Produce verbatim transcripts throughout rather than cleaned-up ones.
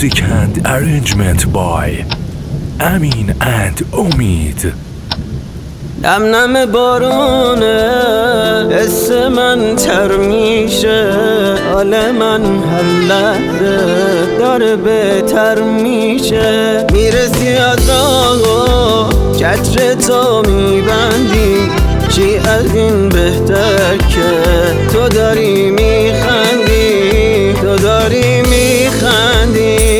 Music and arrangement by Amin and Omid. نم نم بارونه حس من تر میشه، حال من هر لحظه داره بهتر میشه. میرسی از راه چتر تو میبندی، چی از این بهتر که تو داری میخندی، تو داری میخندی.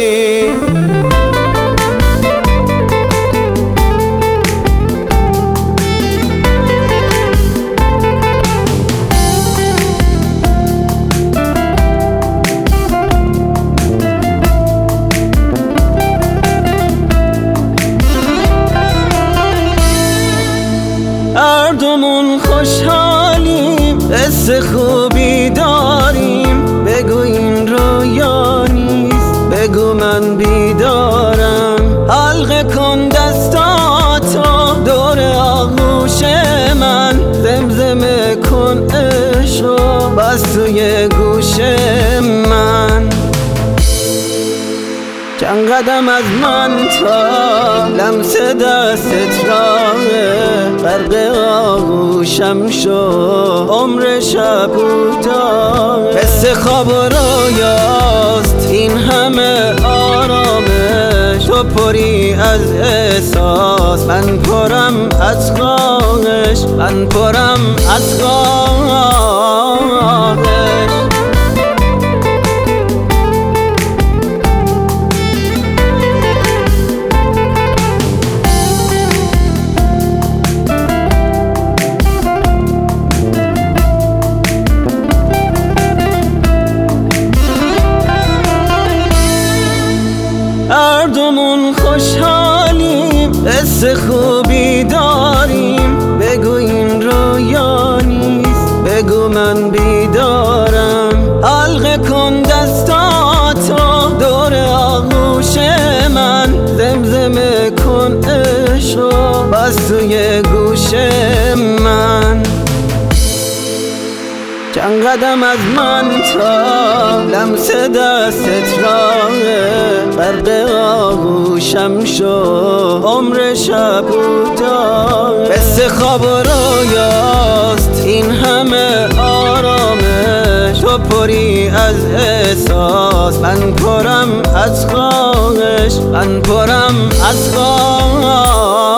هر دومون خوشحالیم، حس خوبی داریم. بگو این رویا نیست، بگو من بیدارم. حلقه کن دستاتو دور آغوش من، زمزمه کن عشقو بس توی گوش من. چند قدم از من تا لمس دستت راهه، غرق آغوشم شو عمر شب کوتاه. حس خواب و رویاست این همه آرامش، تو پری از احساس، من پرم از خواهش، من پرم از خواهش. هر دومون خوشحالیم، حس خوبی داریم. بگو این رویا نیست، بگو من بیدارم. حلقه کن دستاتو دور آغوش من، زمزمه کن عشقو بس توی گوش من. چند قدم از من تا لمس دستت راهه، غرق آغوشم شو عمر شب کوتاه. حس خواب و رویاست این همه آرامش، تو پری از احساس، من پرم از خواهش، من پرم از خواهش.